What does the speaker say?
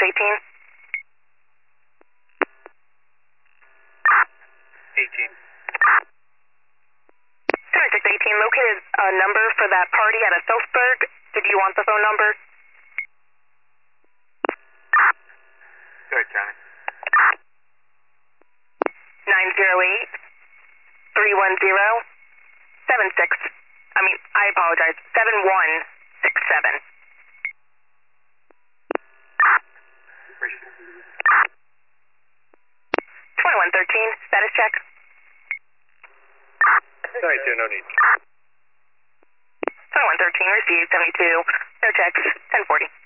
18. 18. 7618 located a number for that party out of Southburg. Did you want the phone number? Go ahead, County. 908 310 76. I apologize. 7167. 2113. Status check. Sorry, no need. 2113 received 72. No checks. 1040.